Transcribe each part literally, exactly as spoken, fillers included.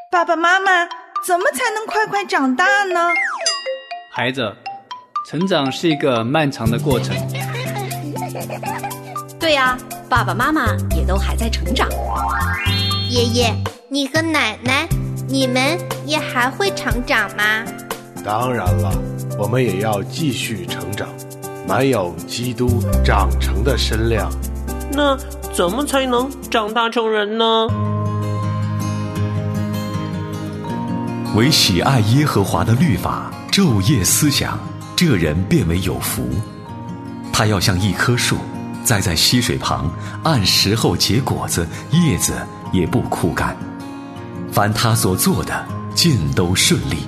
爸爸妈妈，怎么才能快快长大呢？ 孩子，成长是一个漫长的过程。 对呀，爸爸妈妈也都还在成长。 爷爷，你和奶奶，你们也还会成长吗？ 当然了，我们也要继续成长，满有基督长成的身量。 那怎么才能长大成人呢？ 唯喜爱耶和华的律法，昼夜思想，这人便为有福。他要像一棵树，栽在溪水旁，按时候结果子，叶子也不枯干。凡他所做的，尽都顺利。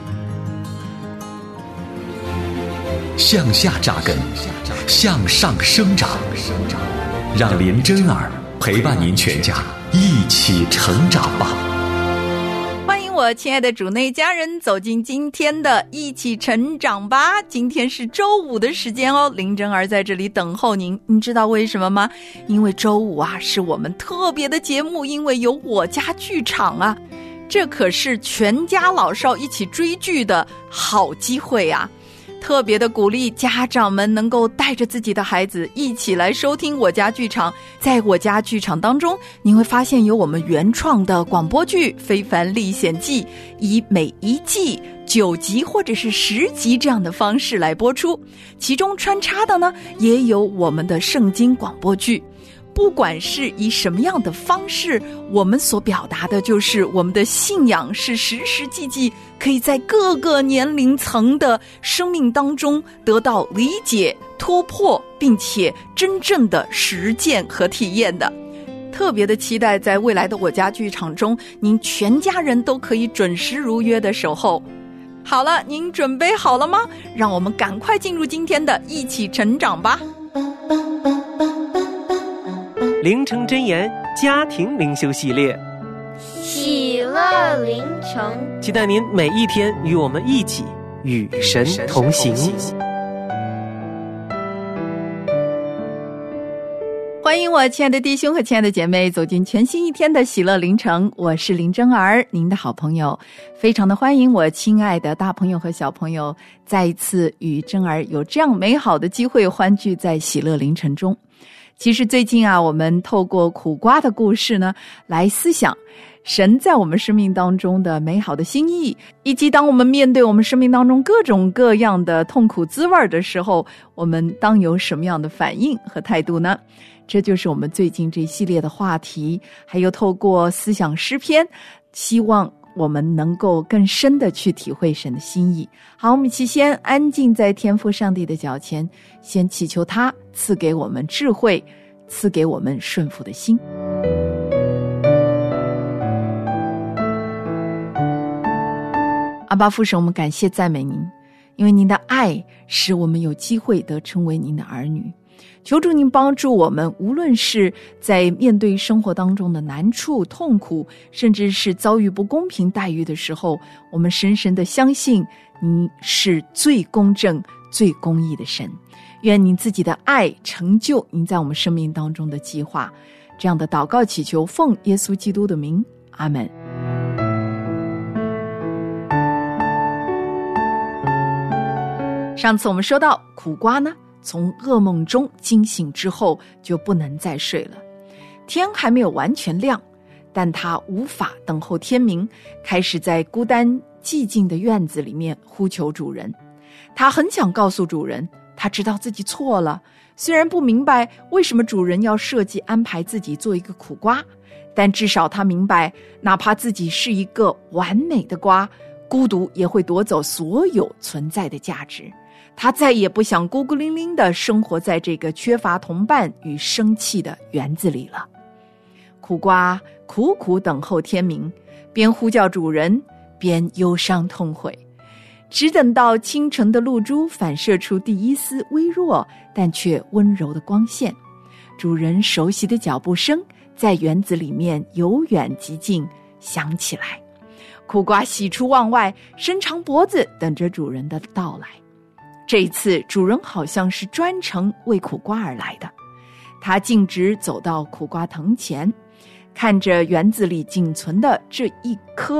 向下扎根，向上生长，让林真儿陪伴您全家一起成长吧。 欢迎我亲爱的主内家人走进今天的一起成长吧。今天是周五的时间哦，林真儿在这里等候您。你知道为什么吗？因为周五啊是我们特别的节目，因为有我家剧场啊，这可是全家老少一起追剧的好机会啊。特别的鼓励家长们能够带着自己的孩子一起来收听我家剧场。在我家剧场当中，你会发现有我们原创的广播剧《非凡历险记》，以每一季九集或者是十集这样的方式来播出，其中穿插的呢也有我们的圣经广播剧。不管是以什么样的方式，我们所表达的就是我们的信仰是实实际际可以在各个年龄层的生命当中得到理解、突破，并且真正的实践和体验的。特别的期待在未来的我家剧场中，您全家人都可以准时如约的守候。好了，您准备好了吗？让我们赶快进入今天的一起成长吧。 灵城真言家庭灵修系列， 喜乐灵城， 期待您每一天与我们一起与神同行。 欢迎我亲爱的弟兄和亲爱的姐妹走进全新一天的喜乐灵城，我是林真儿，您的好朋友。非常的欢迎我亲爱的大朋友和小朋友再一次与真儿有这样美好的机会欢聚在喜乐灵城中。其实最近啊，我们透过苦瓜的故事呢，来思想神在我们生命当中的美好的心意，以及当我们面对我们生命当中各种各样的痛苦滋味的时候，我们当有什么样的反应和态度呢？这就是我们最近这一系列的话题，还有透过思想诗篇，希望我们能够更深的去体会神的心意。好，我们一起先安静在天父上帝的脚前，先祈求他赐给我们智慧，赐给我们顺服的心。阿爸父神，我们感谢赞美您，因为您的爱使我们有机会得称为您的儿女。求主您帮助我们，无论是在面对生活当中的难处、痛苦，甚至是遭遇不公平待遇的时候，我们深深的相信您是最公正、最公义的神。愿您自己的爱成就您在我们生命当中的计划。这样的祷告祈求，奉耶稣基督的名，阿们。上次我们说到苦瓜呢，从噩梦中惊醒之后就不能再睡了。天还没有完全亮，但他无法等候天明，开始在孤单寂静的院子里面呼求主人。他很想告诉主人，他知道自己错了，虽然不明白为什么主人要设计安排自己做一个苦瓜，但至少他明白，哪怕自己是一个完美的瓜，孤独也会夺走所有存在的价值。他再也不想孤孤零零地生活在这个缺乏同伴与生气的园子里了。苦瓜苦苦等候天明，边呼叫主人，边忧伤痛悔，只等到清晨的露珠反射出第一丝微弱但却温柔的光线，主人熟悉的脚步声在园子里面由远及近响起来。苦瓜喜出望外，伸长脖子等着主人的到来。这一次主人好像是专程为苦瓜而来的，他径直走到苦瓜藤前，看着园子里仅存的这一颗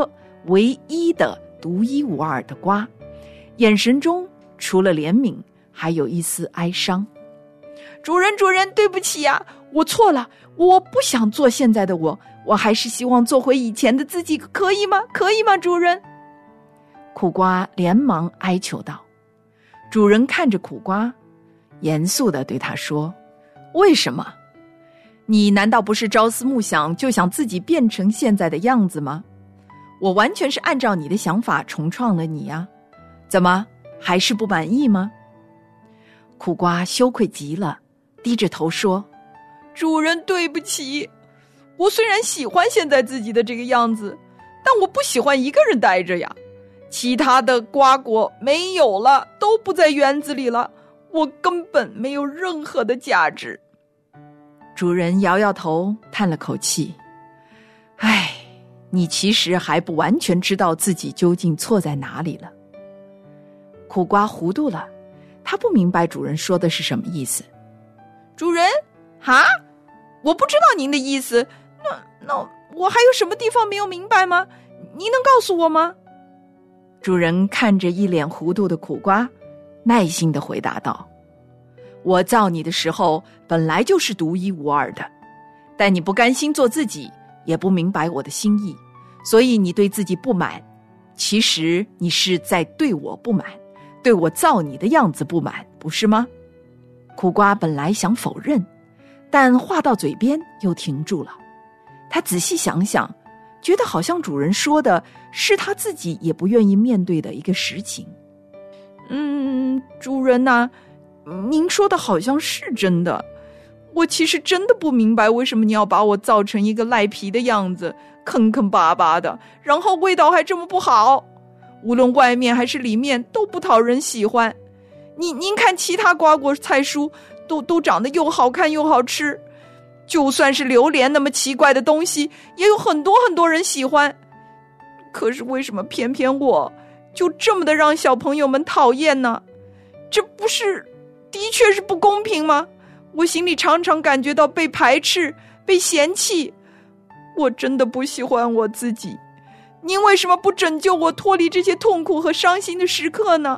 唯一的独一无二的瓜，眼神中除了怜悯，还有一丝哀伤。主人，主人，对不起呀、啊，我错了，我不想做现在的我，我还是希望做回以前的自己，可以吗？可以吗，主人？苦瓜连忙哀求道。主人看着苦瓜，严肃地对他说：为什么？你难道不是朝思暮想就想自己变成现在的样子吗？我完全是按照你的想法重创了你呀，怎么还是不满意吗？苦瓜羞愧极了，低着头说：主人，对不起，我虽然喜欢现在自己的这个样子，但我不喜欢一个人待着呀。其他的瓜果没有了，都不在园子里了，我根本没有任何的价值。主人摇摇头，叹了口气：唉，你其实还不完全知道自己究竟错在哪里了。苦瓜糊涂了，他不明白主人说的是什么意思。主人，哈，我不知道您的意思，那那我还有什么地方没有明白吗？您能告诉我吗？主人看着一脸糊涂的苦瓜，耐心地回答道：我造你的时候本来就是独一无二的，但你不甘心做自己，也不明白我的心意，所以你对自己不满。其实你是在对我不满，对我造你的样子不满，不是吗？苦瓜本来想否认，但话到嘴边又停住了。他仔细想想，觉得好像主人说的是他自己也不愿意面对的一个实情。嗯，主人呐、啊，您说的好像是真的。我其实真的不明白为什么你要把我造成一个赖皮的样子，坑坑巴巴的，然后味道还这么不好，无论外面还是里面都不讨人喜欢。您您看其他瓜果菜蔬都都长得又好看又好吃，就算是榴莲那么奇怪的东西，也有很多很多人喜欢。可是为什么偏偏我就这么的让小朋友们讨厌呢？这不是的确是不公平吗？我心里常常感觉到被排斥，被嫌弃。我真的不喜欢我自己。您为什么不拯救我脱离这些痛苦和伤心的时刻呢？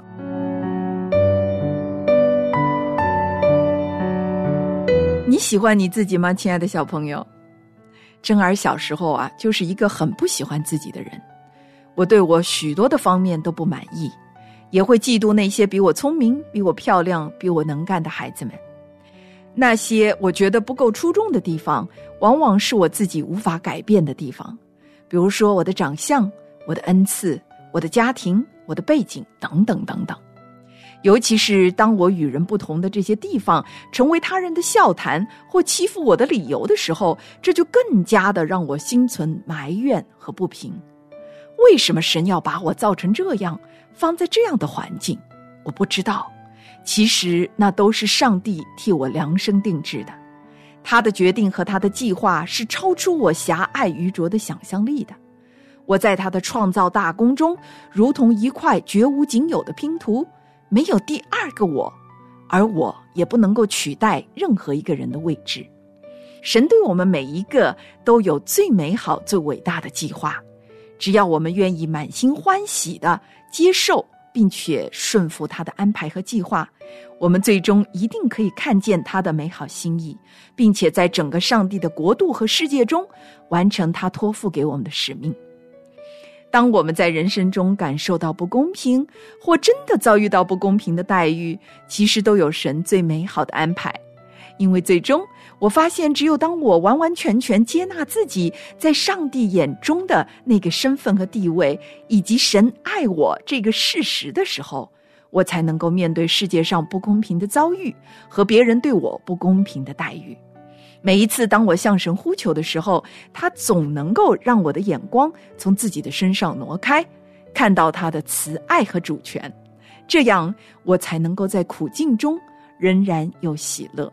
你喜欢你自己吗，亲爱的小朋友？珍儿小时候啊，就是一个很不喜欢自己的人。我对我许多的方面都不满意，也会嫉妒那些比我聪明、比我漂亮、比我能干的孩子们。那些我觉得不够出众的地方，往往是我自己无法改变的地方。比如说我的长相、我的恩赐、我的家庭、我的背景等等等等。尤其是当我与人不同的这些地方成为他人的笑谈或欺负我的理由的时候，这就更加的让我心存埋怨和不平。为什么神要把我造成这样，放在这样的环境？我不知道。其实那都是上帝替我量身定制的，他的决定和他的计划是超出我狭隘愚拙的想象力的。我在他的创造大功中，如同一块绝无仅有的拼图，没有第二个我，而我也不能够取代任何一个人的位置。神对我们每一个都有最美好、最伟大的计划，只要我们愿意满心欢喜地接受并且顺服他的安排和计划，我们最终一定可以看见他的美好心意，并且在整个上帝的国度和世界中完成他托付给我们的使命。当我们在人生中感受到不公平，或真的遭遇到不公平的待遇，其实都有神最美好的安排。因为最终我发现，只有当我完完全全接纳自己在上帝眼中的那个身份和地位，以及神爱我这个事实的时候，我才能够面对世界上不公平的遭遇和别人对我不公平的待遇。每一次当我向神呼求的时候，他总能够让我的眼光从自己的身上挪开，看到他的慈爱和主权，这样我才能够在苦境中仍然有喜乐。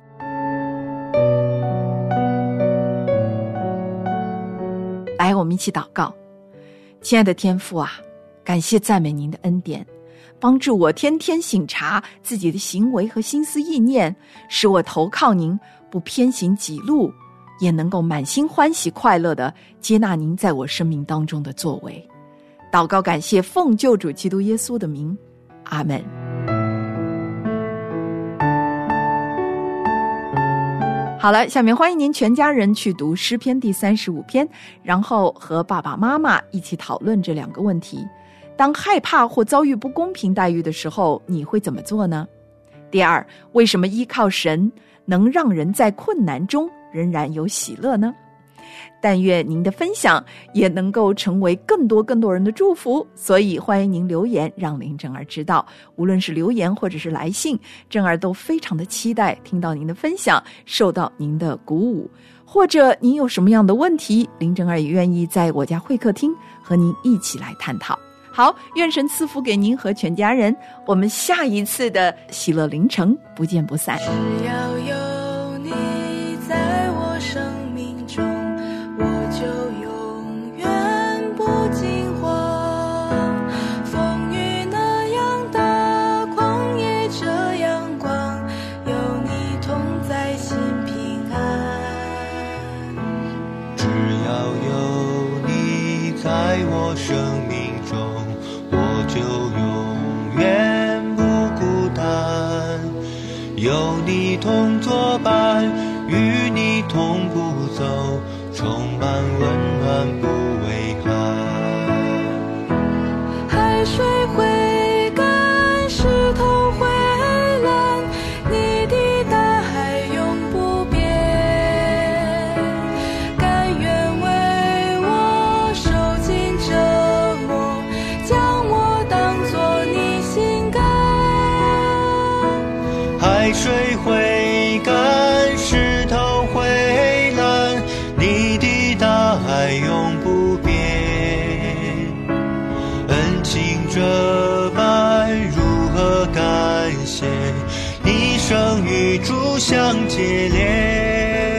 来，我们一起祷告。亲爱的天父啊，感谢赞美您的恩典，帮助我天天省察自己的行为和心思意念，使我投靠您，不偏行己路，也能够满心欢喜快乐地接纳您在我生命当中的作为。 祷告感谢，奉救主基督耶稣的名，阿们。好了，下面欢迎您全家人去读诗篇第三十五篇，然后和爸爸妈妈一起讨论这两个问题。当害怕或遭遇不公平待遇的时候，你会怎么做呢？第二，为什么依靠神能让人在困难中仍然有喜乐呢？但愿您的分享也能够成为更多更多人的祝福，所以欢迎您留言让林正儿知道。无论是留言或者是来信，正儿都非常的期待听到您的分享，受到您的鼓舞。或者您有什么样的问题，林正儿也愿意在我家会客厅和您一起来探讨。好，愿神赐福给您和全家人，我们下一次的喜乐凌晨不见不散。 只要有你在我生命中，我就永远不惊慌。风雨那样大，旷野这样广，有你同在心平安。 只要有你在我生命中，我就永远不孤单，有你同作伴，与你同步走，充满温暖不畏寒。 海水会干，石头会烂，你的大海永不变。甘愿为我受尽折磨，将我当作你心肝。 海水会干，石头会烂，你的大海永不变。恩情这般如何感谢，一生与主相结连。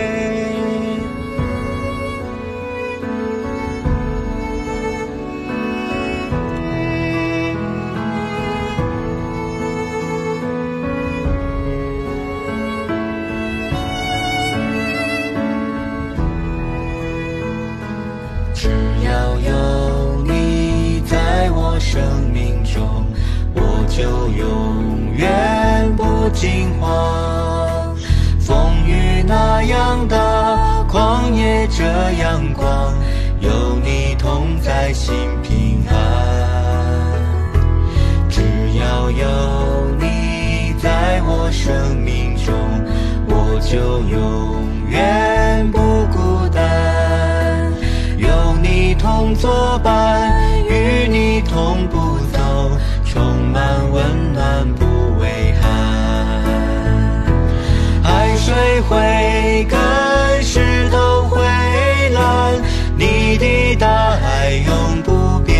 只要有你在我生命中，我就永远不惊慌。风雨那样大，旷野这样广，有你同在心平安。只要有你在我生命中，我就永远不孤单，有你同作伴，与你同步走，充满温暖不畏寒。海水会干，石头会烂，你的大海永不变。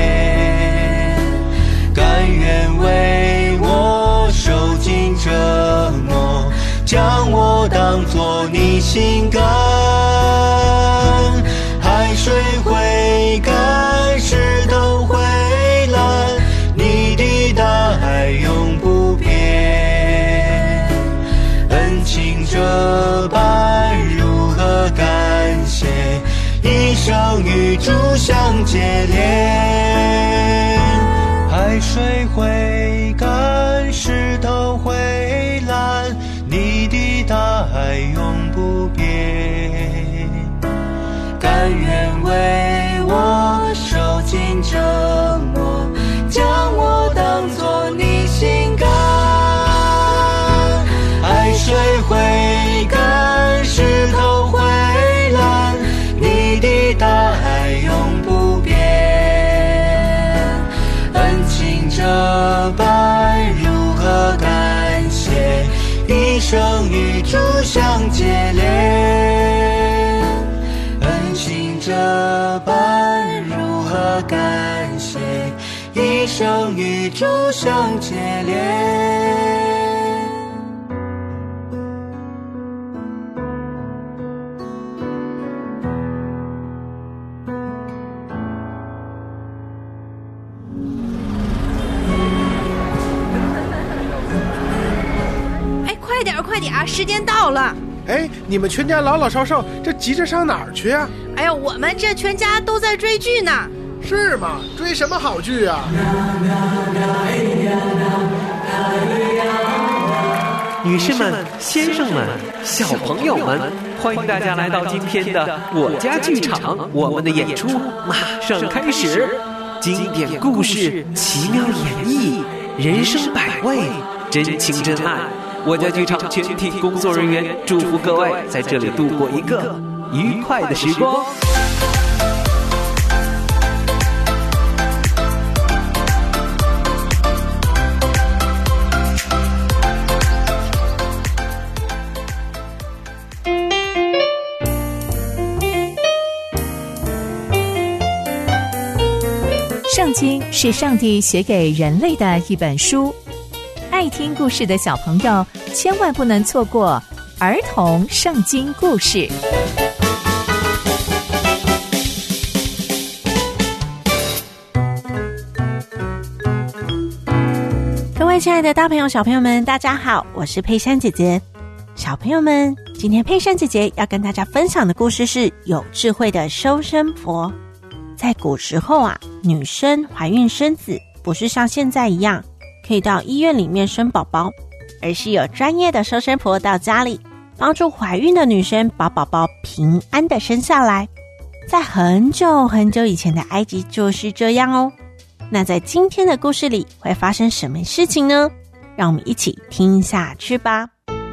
甘愿为我受尽折磨，将我当作你心肝。海水会干，石头会烂，你的大海永不变。恩情这般如何感谢，一生与主相结连。海水会干，石头会烂，你的大海永不变。甘愿为我受尽折磨，将我当作你心肝。海水会干，石头会烂，你的大海永不变。恩情这般如何感谢，一生与主相结连。恩情这般如何感谢，一生与主相结连。 快点快点，时间到了。 哎，你们全家老老少少这急着上哪儿去啊？ 哎呀，我们这全家都在追剧呢。 是吗？追什么好剧啊？ 女士们、先生们、小朋友们，欢迎大家来到今天的我家剧场，我们的演出马上开始。经典故事，奇妙演绎，人生百味，真情真爱。我家剧场全体工作人员祝福各位在这里度过一个愉快的时光。 圣经是上帝写给人类的一本书，爱听故事的小朋友千万不能错过儿童圣经故事。 各位亲爱的大朋友小朋友们，大家好，我是佩珊姐姐。小朋友们，今天佩珊姐姐要跟大家分享的故事是有智慧的收生婆。在古时候啊，女生怀孕生子不是像现在一样可以到医院里面生宝宝，而是有专业的收生婆到家里帮助怀孕的女生把宝宝平安的生下来。在很久很久以前的埃及就是这样哦。那在今天的故事里会发生什么事情呢？让我们一起听下去吧。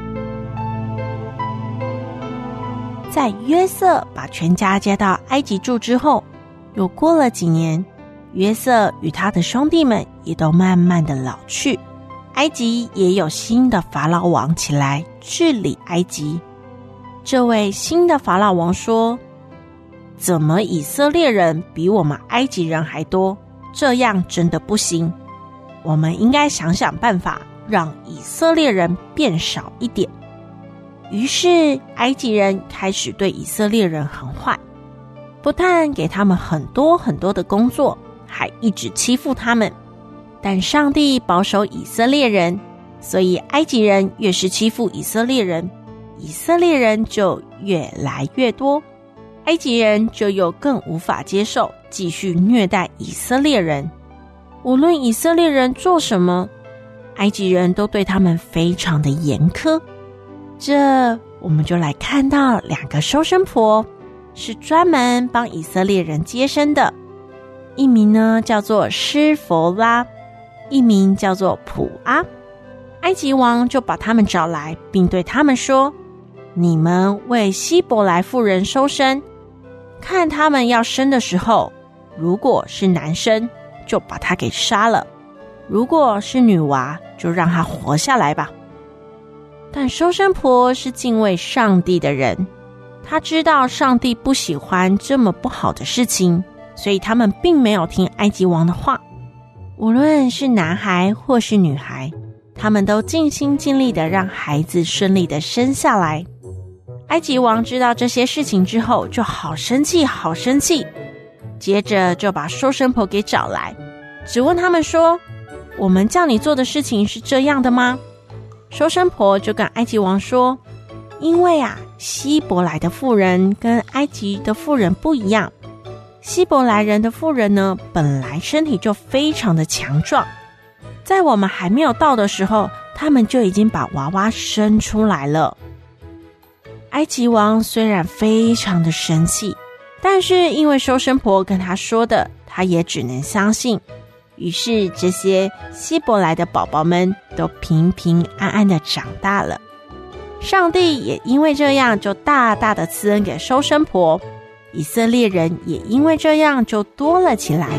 在约瑟把全家接到埃及住之后，又过了几年，约瑟与他的兄弟们也都慢慢的老去，埃及也有新的法老王起来治理埃及。这位新的法老王说，怎么以色列人比我们埃及人还多？这样真的不行，我们应该想想办法让以色列人变少一点。于是埃及人开始对以色列人很坏，不但给他们很多很多的工作，还一直欺负他们。但上帝保守以色列人，所以埃及人越是欺负以色列人，以色列人就越来越多，埃及人就又更无法接受，继续虐待以色列人。无论以色列人做什么，埃及人都对他们非常的严苛。这我们就来看到两个收生婆是专门帮以色列人接生的，一名呢叫做施弗拉，一名叫做普阿。埃及王就把他们找来，并对他们说，你们为希伯来妇人收生，看他们要生的时候，如果是男生就把他给杀了，如果是女娃就让他活下来吧。但收生婆是敬畏上帝的人，他知道上帝不喜欢这么不好的事情，所以他们并没有听埃及王的话。无论是男孩或是女孩，他们都尽心尽力的让孩子顺利的生下来。埃及王知道这些事情之后，就好生气好生气，接着就把收生婆给找来，只问他们说，我们叫你做的事情是这样的吗？收生婆就跟埃及王说，因为啊，希伯来的妇人跟埃及的妇人不一样，希伯来人的妇人呢，本来身体就非常的强壮，在我们还没有到的时候，他们就已经把娃娃生出来了。埃及王虽然非常的生气，但是因为收生婆跟他说的，他也只能相信。于是这些希伯来的宝宝们都平平安安的长大了。上帝也因为这样就大大的赐恩给收生婆，以色列人也因为这样就多了起来。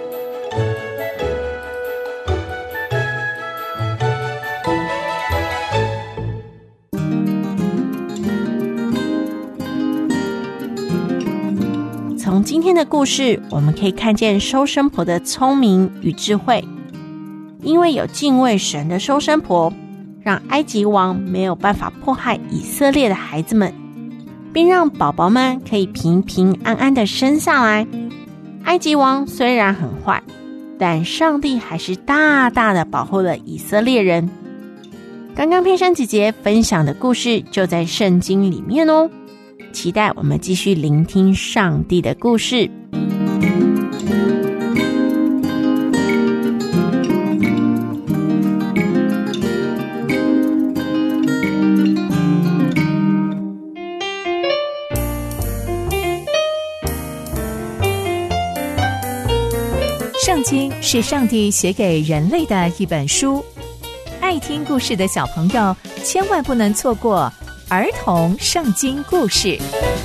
从今天的故事，我们可以看见收生婆的聪明与智慧。因为有敬畏神的收生婆，让埃及王没有办法迫害以色列的孩子们，并让宝宝们可以平平安安的生下来。埃及王虽然很坏，但上帝还是大大的保护了以色列人。刚刚佩珊姐姐分享的故事就在圣经里面哦，期待我们继续聆听上帝的故事。 圣经是上帝写给人类的一本书，爱听故事的小朋友千万不能错过儿童圣经故事。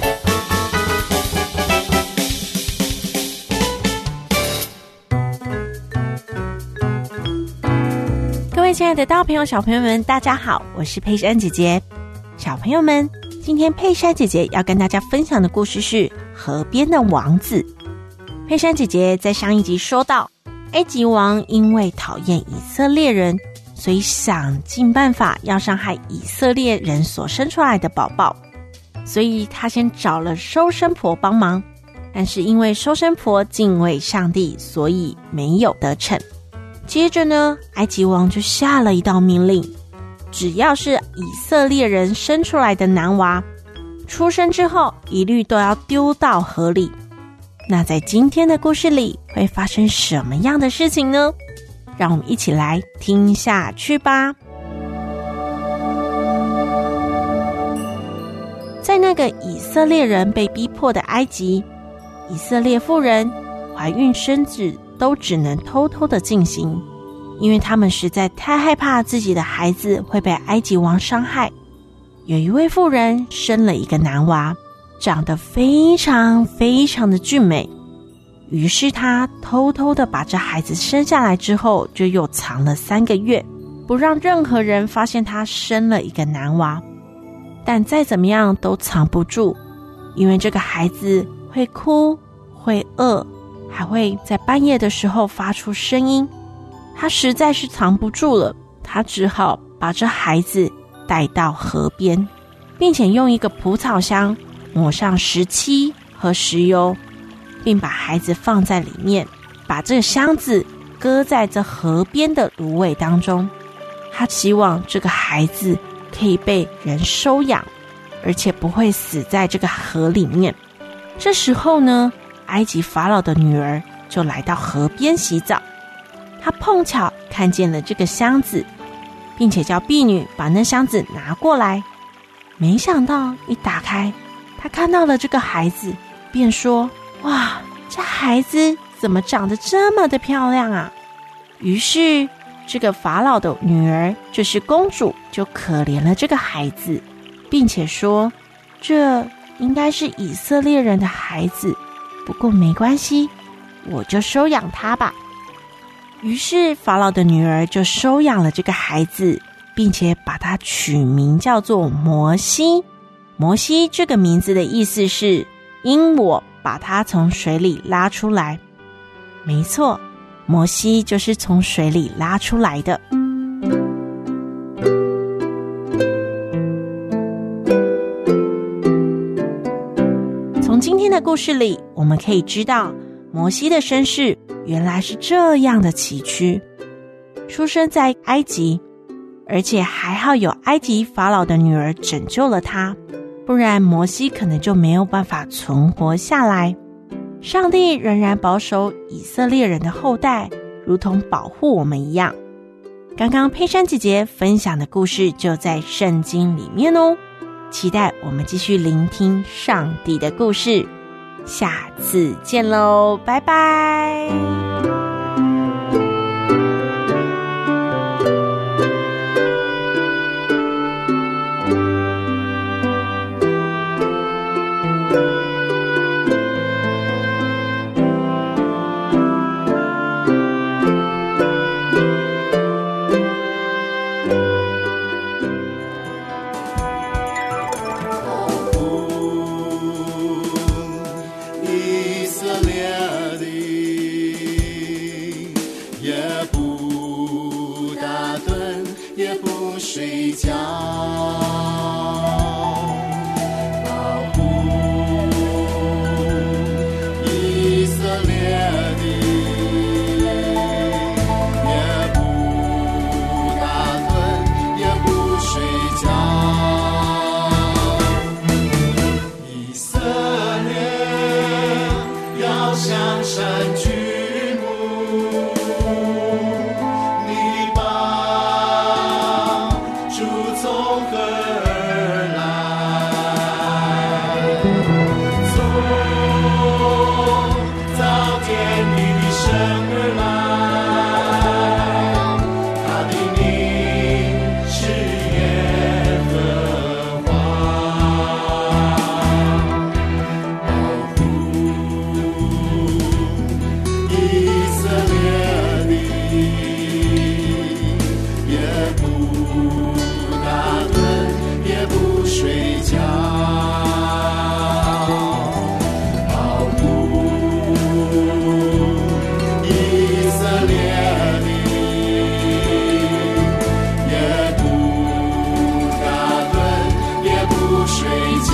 各位亲爱的大朋友小朋友们，大家好，我是佩珊姐姐。小朋友们，今天佩珊姐姐要跟大家分享的故事是河边的王子。佩珊姐姐在上一集说到，埃及王因为讨厌以色列人，所以想尽办法要伤害以色列人所生出来的宝宝，所以他先找了收生婆帮忙，但是因为收生婆敬畏上帝，所以没有得逞。接着呢，埃及王就下了一道命令，只要是以色列人生出来的男娃，出生之后一律都要丢到河里。那在今天的故事里会发生什么样的事情呢？让我们一起来听下去吧。在那个以色列人被逼迫的埃及，以色列妇人怀孕生子都只能偷偷的进行，因为他们实在太害怕自己的孩子会被埃及王伤害。有一位妇人生了一个男娃，长得非常非常的俊美，于是她偷偷的把这孩子生下来之后，就又藏了三个月，不让任何人发现她生了一个男娃。但再怎么样都藏不住，因为这个孩子会哭，会饿，还会在半夜的时候发出声音。她实在是藏不住了，她只好把这孩子带到河边，并且用一个蒲草箱抹上石漆和石油，并把孩子放在里面，把这个箱子搁在这河边的芦苇当中。他希望这个孩子可以被人收养，而且不会死在这个河里面。这时候呢，埃及法老的女儿就来到河边洗澡，她碰巧看见了这个箱子，并且叫婢女把那箱子拿过来。没想到一打开，她看到了这个孩子，便说：哇，这孩子怎么长得这么的漂亮啊？于是这个法老的女儿，就是公主，就可怜了这个孩子，并且说：这应该是以色列人的孩子，不过没关系，我就收养他吧。于是法老的女儿就收养了这个孩子，并且把他取名叫做摩西。摩西这个名字的意思是因我把他从水里拉出来。没错，摩西就是从水里拉出来的。从今天的故事里，我们可以知道摩西的身世原来是这样的崎岖，出生在埃及，而且还好有埃及法老的女儿拯救了他，不然摩西可能就没有办法存活下来。上帝仍然保守以色列人的后代，如同保护我们一样。刚刚佩珊姐姐分享的故事就在圣经里面哦，期待我们继续聆听上帝的故事。下次见喽，拜拜。 睡觉，保护以色列的，也不打盹，也不睡觉。以色列要向山举目，你把主从何而打盹也不睡觉，保护以色列民，也不打盹也不睡觉。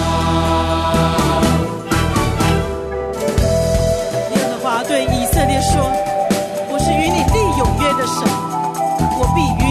耶和华对以色列说：我是与你立永约的神，我必与